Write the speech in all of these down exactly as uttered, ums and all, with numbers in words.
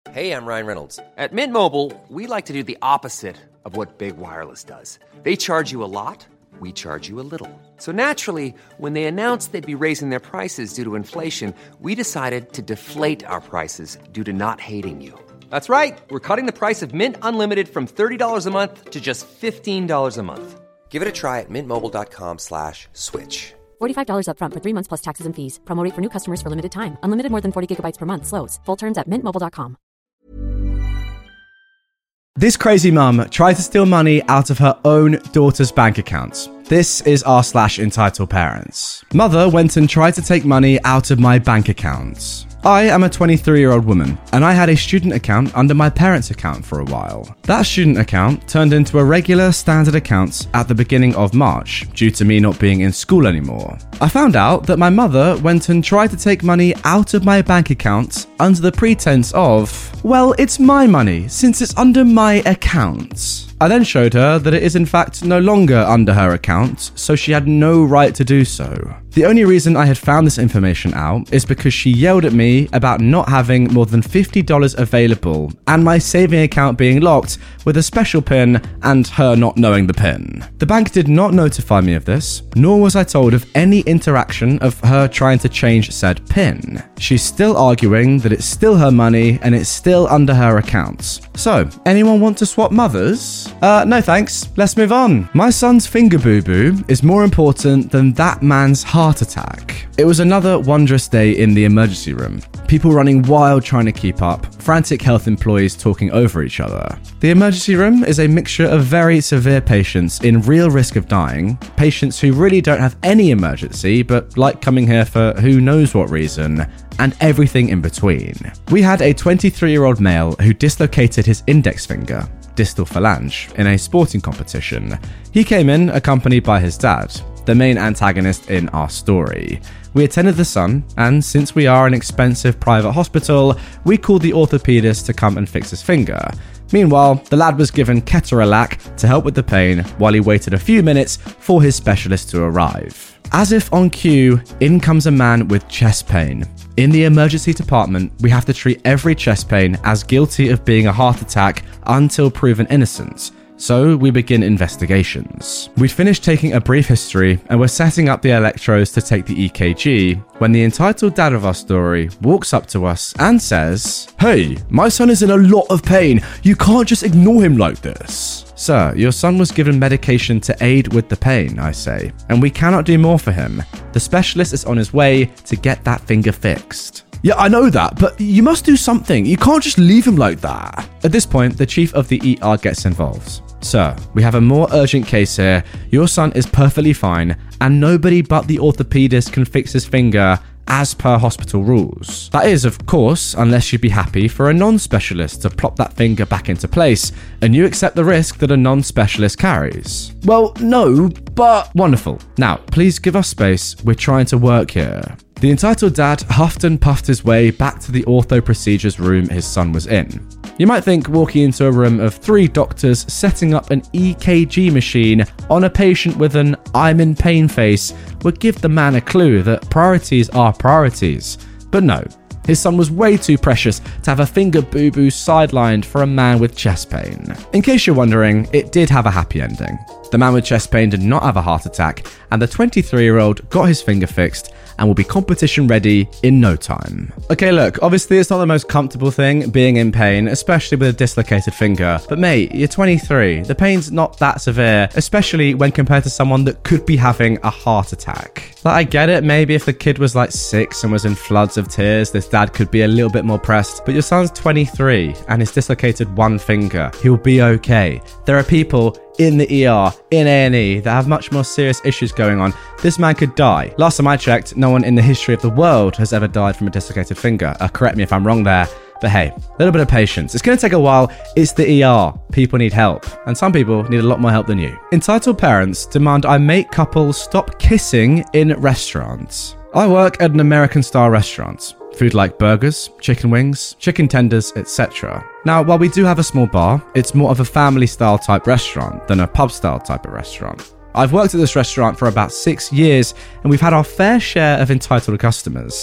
Hey, I'm Ryan Reynolds. At Mint Mobile, we like to do the opposite of what Big Wireless does. They charge you a lot, we charge you a little. So naturally, when they announced they'd be raising their prices due to inflation, we decided to deflate our prices due to not hating you. That's right. We're cutting the price of Mint Unlimited from thirty dollars a month to just fifteen dollars a month. Give it a try at mintmobile.com slash switch. forty-five dollars up front for three months plus taxes and fees. Promo rate for new customers for limited time. Unlimited more than forty gigabytes per month. Slows full terms at mint mobile dot com. This crazy mum tried to steal money out of her own daughter's bank accounts. This is r slash entitled parents. Mother went and tried to take money out of my bank accounts. I am a twenty-three-year-old woman, and I had a student account under my parents' account for a while. That student account turned into a regular standard account at the beginning of March, due to me not being in school anymore. I found out that my mother went and tried to take money out of my bank account under the pretense of, well, it's my money, since it's under my account. I then showed her that it is in fact no longer under her account, so she had no right to do so. The only reason I had found this information out is because she yelled at me about not having more than fifty dollars available and my saving account being locked with a special PIN and her not knowing the PIN. The bank did not notify me of this, nor was I told of any interaction of her trying to change said PIN. She's still arguing that it's still her money and it's still under her account. So, anyone want to swap mothers? Uh, no thanks, let's move on. My son's finger boo-boo is more important than that man's heart attack. It was another wondrous day in the emergency room. People running wild trying to keep up, frantic health employees talking over each other. The emergency room is a mixture of very severe patients in real risk of dying, patients who really don't have any emergency but like coming here for who knows what reason, and everything in between. We had a twenty-three-year-old male who dislocated his index finger, distal phalange, in a sporting competition. He came in accompanied by his dad, the main antagonist in our story. We attended the son, and since we are an expensive private hospital, we called the orthopedist to come and fix his finger. Meanwhile, the lad was given ketorolac to help with the pain while he waited a few minutes for his specialist to arrive. As if on cue, in comes a man with chest pain. In the emergency department, we have to treat every chest pain as guilty of being a heart attack until proven innocent. So we begin investigations. We'd finished taking a brief history and were setting up the electrodes to take the E K G when the entitled dad of our story walks up to us and says, "Hey, my son is in a lot of pain. You can't just ignore him like this." "Sir, your son was given medication to aid with the pain," I say, "and we cannot do more for him. The specialist is on his way to get that finger fixed." "Yeah, I know that, but you must do something. You can't just leave him like that." At this point, the chief of the E R gets involved. "Sir, we have a more urgent case here. Your son is perfectly fine, and nobody but the orthopedist can fix his finger as per hospital rules. That is, of course, unless you'd be happy for a non-specialist to plop that finger back into place, and you accept the risk that a non-specialist carries." "Well, no, but..." "Wonderful. Now, please give us space. We're trying to work here." The entitled dad huffed and puffed his way back to the ortho procedures room his son was in. You might think walking into a room of three doctors setting up an E K G machine on a patient with an "I'm in pain" face would give the man a clue that priorities are priorities. But no, his son was way too precious to have a finger boo-boo sidelined for a man with chest pain. In case you're wondering, it did have a happy ending. The man with chest pain did not have a heart attack, and the twenty-three-year-old got his finger fixed and will be competition ready in no time. Okay, look, obviously it's not the most comfortable thing being in pain, especially with a dislocated finger. But mate, you're twenty-three. The pain's not that severe, especially when compared to someone that could be having a heart attack. Like, I get it, maybe if the kid was like six and was in floods of tears, this dad could be a little bit more pressed. But your son's twenty-three and he's dislocated one finger. He'll be okay. There are people in the E R, in A and E, that have much more serious issues going on. This man could die. Last time I checked, no one in the history of the world has ever died from a dislocated finger. Uh, correct me if I'm wrong there. But hey, a little bit of patience. It's going to take a while. It's the E R. People need help. And some people need a lot more help than you. Entitled parents demand I make couples stop kissing in restaurants. I work at an American-style restaurant. Food like burgers, chicken wings, chicken tenders, et cetera. Now, while we do have a small bar, it's more of a family-style type restaurant than a pub-style type of restaurant. I've worked at this restaurant for about six years, and we've had our fair share of entitled customers.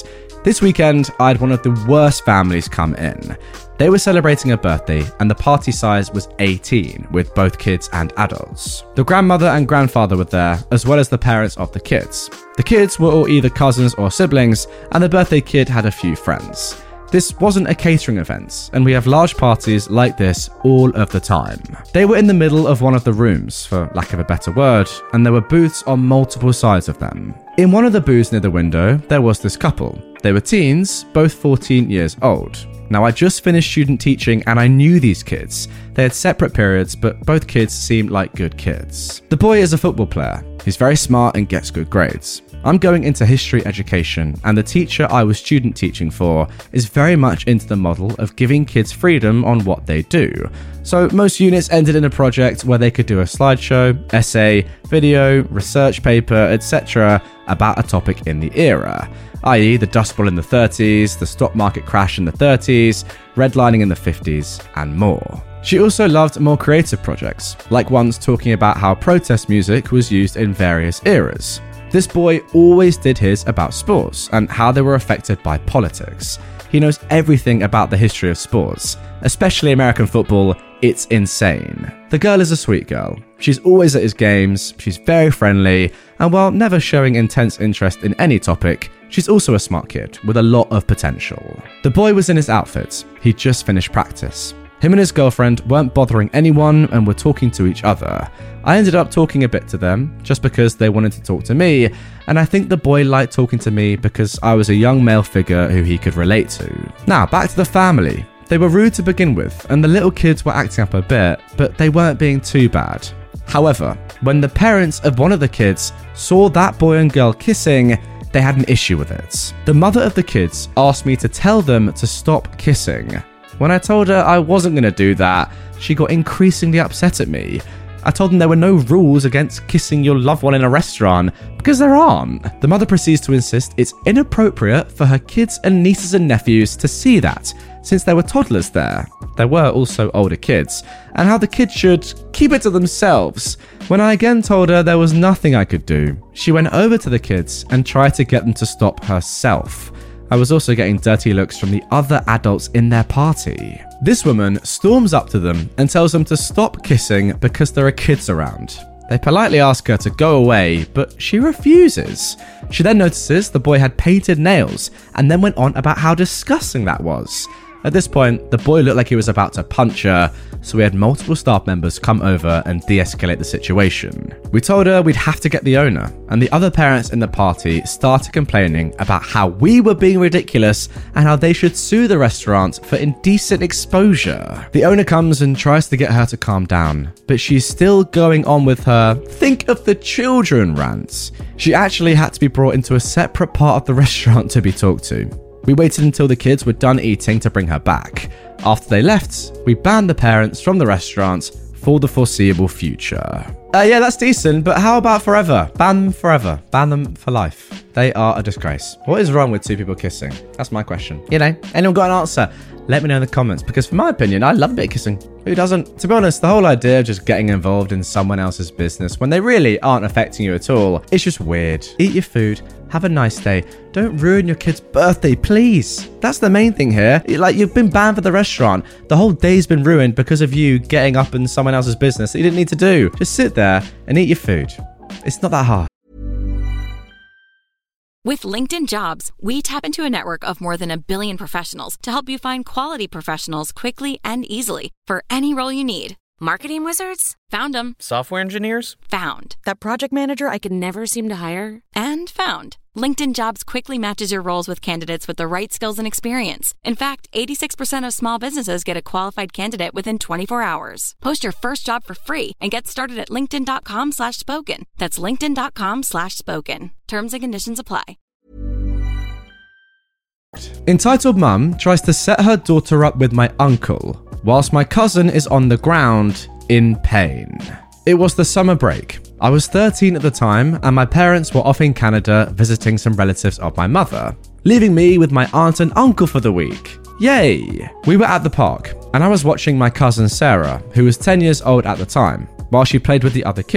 This weekend, I had one of the worst families come in. They were celebrating a birthday and the party size was eighteen, with both kids and adults. The grandmother and grandfather were there, as well as the parents of the kids. The kids were all either cousins or siblings, and the birthday kid had a few friends. This wasn't a catering event, and we have large parties like this all of the time. They were in the middle of one of the rooms, for lack of a better word, and there were booths on multiple sides of them. In one of the booths near the window, there was this couple. They were teens, both fourteen years old. Now, I just finished student teaching and I knew these kids. They had separate periods, but both kids seemed like good kids. The boy is a football player. He's very smart and gets good grades. I'm going into history education, and the teacher I was student teaching for is very much into the model of giving kids freedom on what they do. So most units ended in a project where they could do a slideshow, essay, video, research paper, et cetera about a topic in the era, that is the Dust Bowl in the thirties, the stock market crash in the thirties, redlining in the fifties, and more. She also loved more creative projects, like ones talking about how protest music was used in various eras. This boy always did his about sports and how they were affected by politics. He knows everything about the history of sports, especially American football. It's insane. The girl is a sweet girl. She's always at his games, she's very friendly, and while never showing intense interest in any topic, she's also a smart kid with a lot of potential. The boy was in his outfit. He'd just finished practice. Him and his girlfriend weren't bothering anyone and were talking to each other. I ended up talking a bit to them just because they wanted to talk to me, and I think the boy liked talking to me because I was a young male figure who he could relate to. Now, back to the family. They were rude to begin with, and the little kids were acting up a bit, but they weren't being too bad. However, when the parents of one of the kids saw that boy and girl kissing, they had an issue with it. The mother of the kids asked me to tell them to stop kissing. When I told her I wasn't going to do that, she got increasingly upset at me. I told them there were no rules against kissing your loved one in a restaurant, because there aren't. The mother proceeds to insist it's inappropriate for her kids and nieces and nephews to see that, since there were toddlers there. There were also older kids, and how the kids should keep it to themselves. When I again told her there was nothing I could do, she went over to the kids and tried to get them to stop herself. I was also getting dirty looks from the other adults in their party. This woman storms up to them and tells them to stop kissing because there are kids around. They politely ask her to go away, but she refuses. She then notices the boy had painted nails and then went on about how disgusting that was. At this point, the boy looked like he was about to punch her, so we had multiple staff members come over and de-escalate the situation. We told her we'd have to get the owner, and the other parents in the party started complaining about how we were being ridiculous and how they should sue the restaurant for indecent exposure. The owner comes and tries to get her to calm down, but she's still going on with her "think of the children" rants. She actually had to be brought into a separate part of the restaurant to be talked to. We waited until the kids were done eating to bring her back. After they left, we banned the parents from the restaurant for the foreseeable future. Uh, yeah, that's decent, but how about forever? Ban them forever. Ban them for life. They are a disgrace. What is wrong with two people kissing? That's my question. You know, anyone got an answer? Let me know in the comments, because for my opinion, I love a bit of kissing. Who doesn't? To be honest, the whole idea of just getting involved in someone else's business when they really aren't affecting you at all, it's just weird. Eat your food. Have a nice day. Don't ruin your kid's birthday, please. That's the main thing here. Like, you've been banned for the restaurant. The whole day's been ruined because of you getting up in someone else's business that you didn't need to do. Just sit there and eat your food. It's not that hard. With LinkedIn Jobs, we tap into a network of more than a billion professionals to help you find quality professionals quickly and easily for any role you need. Marketing wizards? Found them. Software engineers? Found. That project manager I could never seem to hire? And found. LinkedIn Jobs quickly matches your roles with candidates with the right skills and experience. In fact, eighty-six percent of small businesses get a qualified candidate within twenty-four hours. Post your first job for free and get started at linkedin.com slash spoken. That's linkedin.com slash spoken. Terms and conditions apply. Entitled Mum tries to set her daughter up with my uncle, whilst my cousin is on the ground in pain. It was the summer break. I was thirteen at the time, and my parents were off in Canada visiting some relatives of my mother, leaving me with my aunt and uncle for the week. Yay! We were at the park, and I was watching my cousin Sarah, who was ten years old at the time, while she played with the other kids.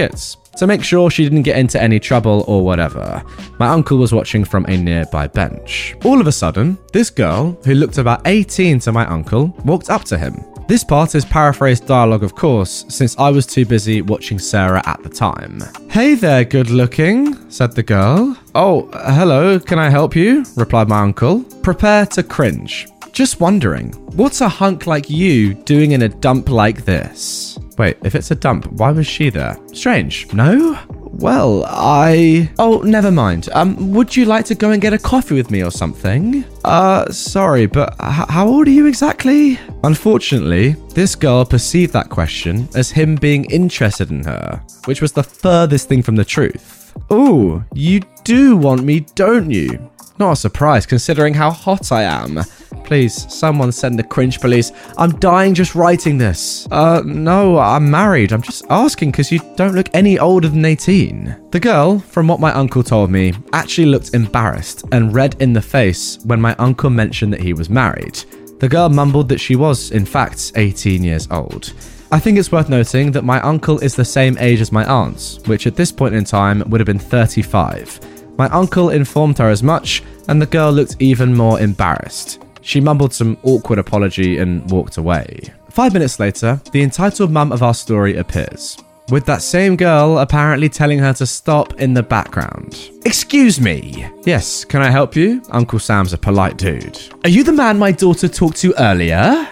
to make sure she didn't get into any trouble or whatever. My uncle was watching from a nearby bench. All of a sudden, this girl, who looked about eighteen to my uncle, walked up to him. This part is paraphrased dialogue, of course, since I was too busy watching Sarah at the time. "Hey there, good looking," said the girl. "Oh, hello, can I help you?" replied my uncle. Prepare to cringe. Just wondering, what's a hunk like you doing in a dump like this? Wait, if it's a dump, why was she there? Strange, no? Well, I... Oh, never mind. Um, would you like to go and get a coffee with me or something? Uh, sorry, but h- how old are you exactly? Unfortunately, this girl perceived that question as him being interested in her, which was the furthest thing from the truth. Ooh, you do want me, don't you? Not a surprise, considering how hot I am. Please, someone send the cringe police. I'm dying just writing this. Uh, no, I'm married. I'm just asking because you don't look any older than eighteen. The girl, from what my uncle told me, actually looked embarrassed and red in the face when my uncle mentioned that he was married. The girl mumbled that she was, in fact, eighteen years old. I think it's worth noting that my uncle is the same age as my aunt, which at this point in time would have been thirty-five. My uncle informed her as much, and the girl looked even more embarrassed. She mumbled some awkward apology and walked away. Five minutes later, the entitled mum of our story appears, with that same girl apparently telling her to stop in the background. "Excuse me." "Yes, can I help you?" Uncle Sam's a polite dude. "Are you the man my daughter talked to earlier?"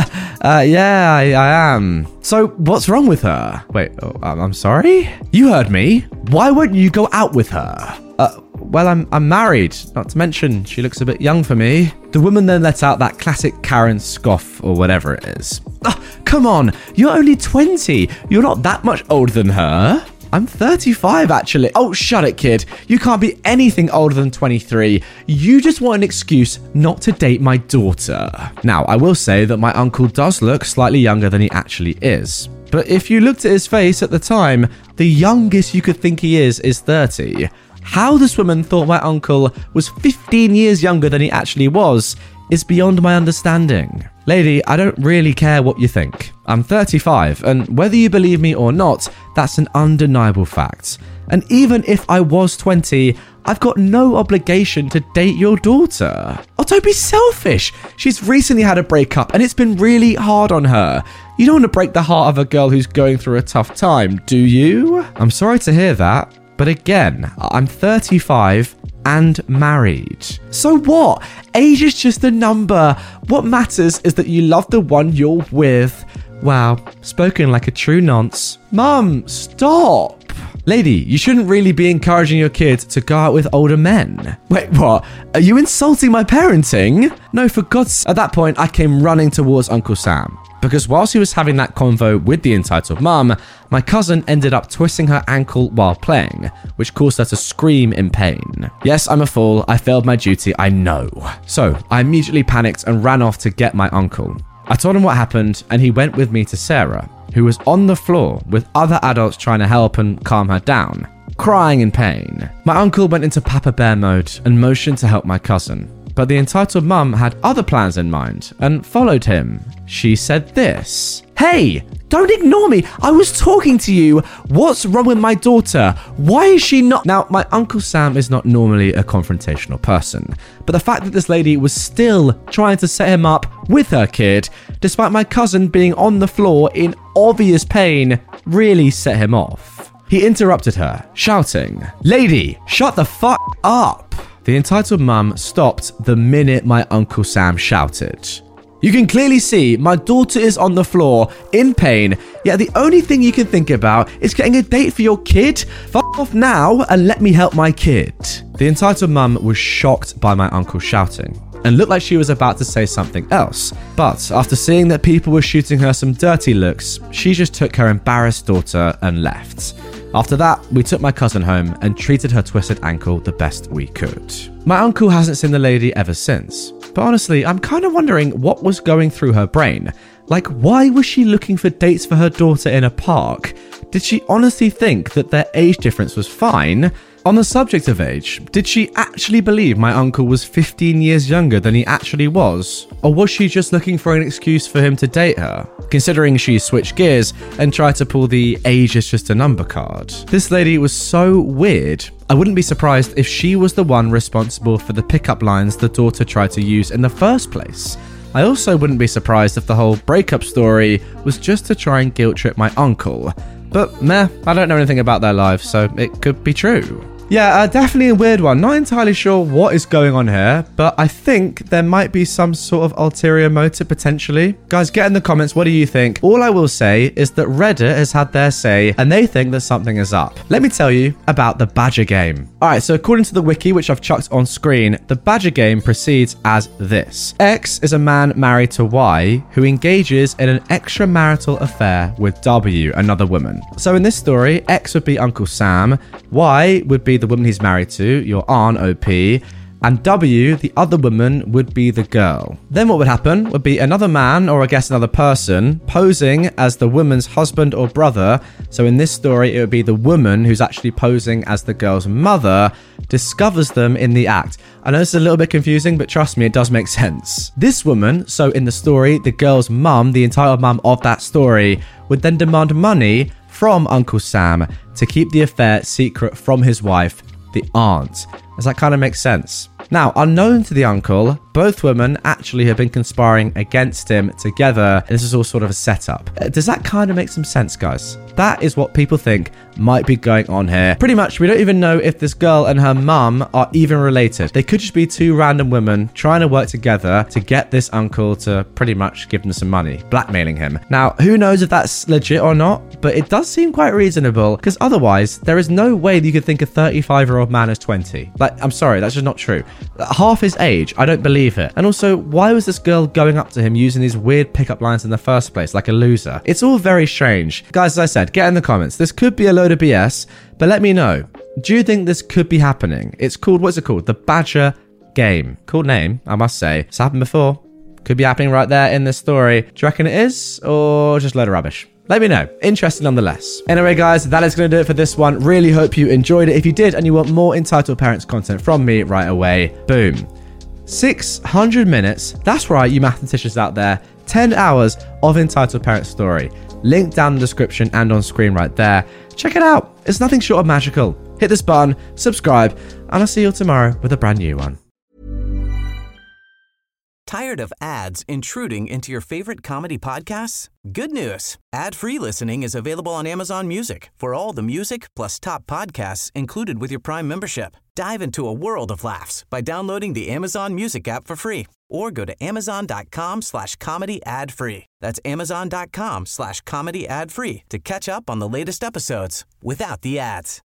uh, yeah, I, I am. "So, what's wrong with her?" "Wait, oh, I'm sorry?" "You heard me. Why won't you go out with her?" Uh, well, I'm I'm married, not to mention she looks a bit young for me. The woman then let out that classic Karen scoff or whatever it is. Oh, come on, you're only twenty. You're not that much older than her. I'm thirty-five, actually. Oh, shut it, kid. You can't be anything older than twenty-three. You just want an excuse not to date my daughter. Now, I will say that my uncle does look slightly younger than he actually is. But if you looked at his face at the time, the youngest you could think he is is thirty. How this woman thought my uncle was fifteen years younger than he actually was is beyond my understanding. Lady, I don't really care what you think. I'm thirty-five, and whether you believe me or not, that's an undeniable fact. And even if I was twenty, I've got no obligation to date your daughter. Oh, don't be selfish. She's recently had a breakup, and it's been really hard on her. You don't want to break the heart of a girl who's going through a tough time, do you? I'm sorry to hear that. But again, I'm thirty-five and married. So what? Age is just a number. What matters is that you love the one you're with. Wow, spoken like a true nonce. Mum, stop. Lady, you shouldn't really be encouraging your kid to go out with older men. Wait, what? Are you insulting my parenting? No, for God's sake. At that point, I came running towards Uncle Sam. Because whilst he was having that convo with the entitled mum, my cousin ended up twisting her ankle while playing, which caused her to scream in pain. Yes, I'm a fool. I failed my duty, I know. So, I immediately panicked and ran off to get my uncle. I told him what happened, and he went with me to Sarah, who was on the floor with other adults trying to help and calm her down, crying in pain. My uncle went into Papa Bear mode and motioned to help my cousin. But the entitled mum had other plans in mind and followed him. She said this. "Hey, don't ignore me. I was talking to you. What's wrong with my daughter? Why is she not..." Now, my Uncle Sam is not normally a confrontational person, but the fact that this lady was still trying to set him up with her kid, despite my cousin being on the floor in obvious pain, really set him off. He interrupted her, shouting, "Lady, shut the fuck up." The entitled mum stopped the minute my Uncle Sam shouted. "You can clearly see my daughter is on the floor in pain, yet the only thing you can think about is getting a date for your kid? Fuck off now and let me help my kid." The entitled mum was shocked by my uncle shouting and looked like she was about to say something else. But after seeing that people were shooting her some dirty looks, she just took her embarrassed daughter and left. After that, we took my cousin home and treated her twisted ankle the best we could. My uncle hasn't seen the lady ever since, but honestly, I'm kind of wondering what was going through her brain. Like, why was she looking for dates for her daughter in a park? Did she honestly think that their age difference was fine? On the subject of age, did she actually believe my uncle was fifteen years younger than he actually was? Or was she just looking for an excuse for him to date her? considering she switched gears and tried to pull the age is just a number card. This lady was so weird. I wouldn't be surprised if she was the one responsible for the pickup lines the daughter tried to use in the first place. I also wouldn't be surprised if the whole breakup story was just to try and guilt trip my uncle. But meh, I don't know anything about their lives, so it could be true. Yeah, uh, definitely a weird one. Not entirely sure what is going on here, but I think there might be some sort of ulterior motive potentially. Guys, get in the comments, what do you think? All I will say is that Reddit has had their say and they think that something is up. Let me tell you about the Badger game. Alright, so according to the wiki, which I've chucked on screen, the Badger game proceeds as this. X is a man married to Y who engages in an extramarital affair with W, another woman. So in this story, X would be Uncle Sam, Y would be the woman he's married to, your Aunt O P, and W, the other woman, would be the girl. Then what would happen would be another man, or I guess another person, posing as the woman's husband or brother. So in this story, it would be the woman who's actually posing as the girl's mother, discovers them in the act. I know this is a little bit confusing, but trust me, it does make sense. This woman, so in the story, the girl's mum, the entitled mum of that story, would then demand money from Uncle Sam to keep the affair secret from his wife, the aunt. Does that kind of make sense? Now, unknown to the uncle, both women actually have been conspiring against him together, and this is all sort of a setup. Uh, does that kind of make some sense, guys? That is what people think might be going on here. Pretty much, we don't even know if this girl and her mum are even related. They could just be two random women trying to work together to get this uncle to pretty much give them some money, blackmailing him. Now, who knows if that's legit or not, but it does seem quite reasonable, because otherwise, there is no way that you could think a thirty-five-year-old man is twenty. Like, I'm sorry, that's just not true. Half his age, I don't believe it. And also, why was this girl going up to him using these weird pickup lines in the first place, like a loser? It's all very strange. Guys, as I said, get in the comments. This could be a load of B S, but let me know. Do you think this could be happening? It's called, what's it called? The Badger game. Cool name, I must say. It's happened before. Could be happening right there in this story. Do you reckon it is? Or just a load of rubbish? Let me know. Interesting nonetheless. Anyway, guys, that is going to do it for this one. Really hope you enjoyed it. If you did and you want more Entitled Parents content from me right away, boom. six hundred minutes. That's right, you mathematicians out there. ten hours of Entitled Parents story. Link down in the description and on screen right there. Check it out. It's nothing short of magical. Hit this button, subscribe, and I'll see you all tomorrow with a brand new one. Tired of ads intruding into your favorite comedy podcasts? Good news. Ad-free listening is available on Amazon Music for all the music plus top podcasts included with your Prime membership. Dive into a world of laughs by downloading the Amazon Music app for free or go to amazon.com slash comedy ad free. That's amazon.com slash comedy ad free to catch up on the latest episodes without the ads.